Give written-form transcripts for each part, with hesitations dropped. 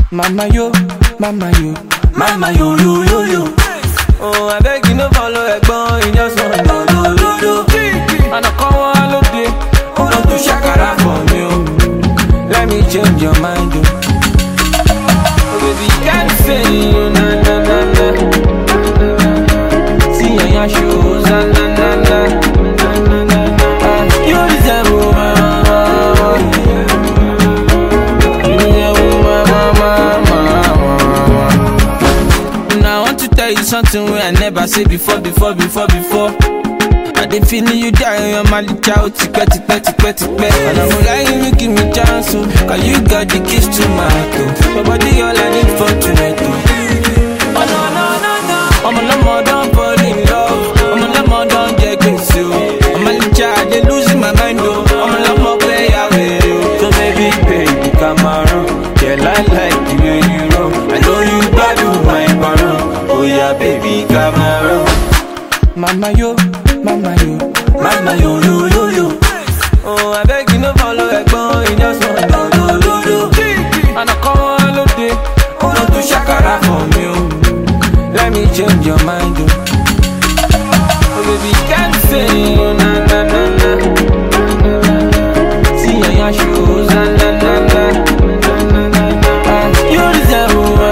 Mama yo, mama yo, mama yo yo yo yo. Oh, I beg you no follow Egbon, you just want do do do do. And I come all of day, oh don't do shakara for me, oh. Let me change your mind, oh. Oh baby, can't say na na na na. See your shoes, na na na na. You deserve something where I never say before. I dey feeling you die, you're my little child, tipe. And I'm lying, you give me chance, oh. Cause you got the keys to my heart, oh. Your body all I need for tonight, oh. Oh no, I'm a lemon, don't fall in love. I'm a lemon, don't get crazy, oh. I'm a little child, they losing my mind, oh. I'm a lemon player, oh. So baby, come around. Yeah, I like the way you roll. I know you value my barrel. Oh yeah, baby, come around. Mama yo, mama yo, mama yo yo yo yo. Oh, I beg you no follow Egbon, you just want do do do do. And I come all of day, oh don't do shakara for me, oh. Let me change your mind, oh. Oh baby, can't say na na na na. See your shoes, na na na na. You deserve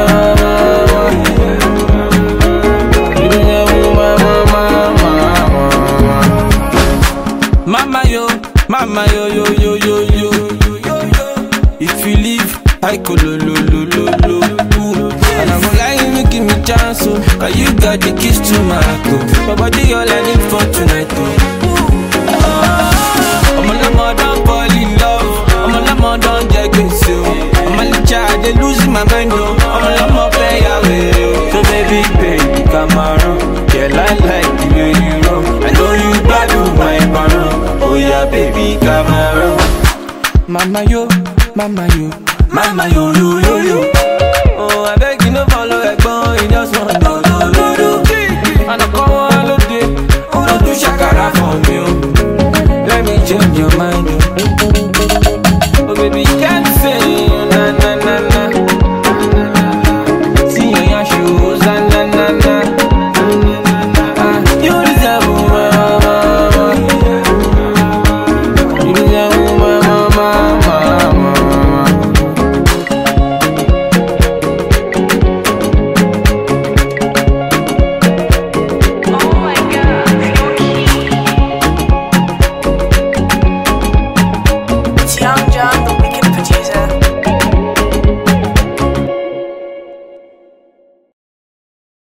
Mama yo yo yo yo yo yo. If you leave, I go lo. And I'm lying, you give me chance, oh. Cause you got the keys to my heart, oh. My body all I need for tonight, oh. I'm a lemon, don't fall in love. I'm a lemon, don't get crazy, oh. I'm a little child, they losing my mind, oh. I'm a lemon player, oh. So baby, come around. Yeah, I like the way you roll. I know you value my barrel. Oh yeah, baby, come around. Mama yo, mama yo, mama yo yo yo yo.